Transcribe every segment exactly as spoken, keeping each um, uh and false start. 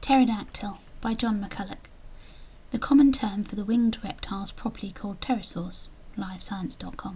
Pterodactyl by John McCulloch. The common term for the winged reptiles properly called pterosaurs. live science dot com.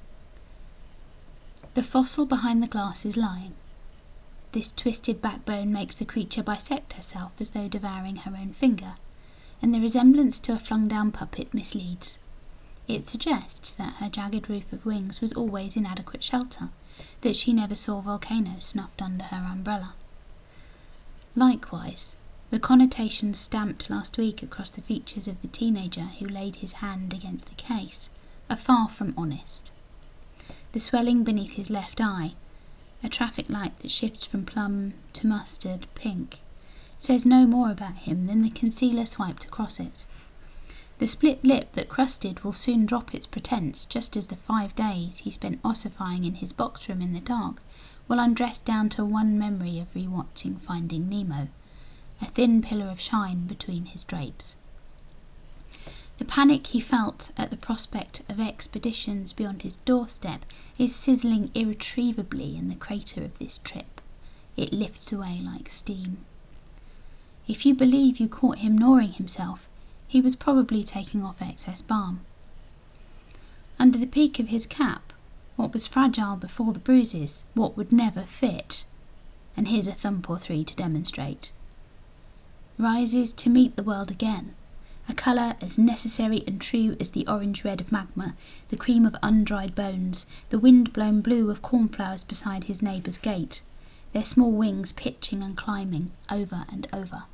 The fossil behind the glass is lying. This twisted backbone makes the creature bisect herself as though devouring her own finger, and the resemblance to a flung-down puppet misleads. It suggests that her jagged roof of wings was always inadequate shelter, that she never saw volcanoes snuffed under her umbrella. Likewise, the connotations stamped last week across the features of the teenager who laid his hand against the case are far from honest. The swelling beneath his left eye, a traffic light that shifts from plum to mustard pink, says no more about him than the concealer swiped across it. The split lip that crusted will soon drop its pretense, just as the five days he spent ossifying in his box room in the dark will undress down to one memory of rewatching Finding Nemo, a thin pillar of shine between his drapes. The panic he felt at the prospect of expeditions beyond his doorstep is sizzling irretrievably in the crater of this trip. It lifts away like steam. If you believe you caught him gnawing himself, he was probably taking off excess balm. Under the peak of his cap, what was fragile before the bruises, what would never fit, and here's a thump or three to demonstrate, rises to meet the world again, a colour as necessary and true as the orange-red of magma, the cream of undried bones, the wind-blown blue of cornflowers beside his neighbour's gate, their small wings pitching and climbing over and over.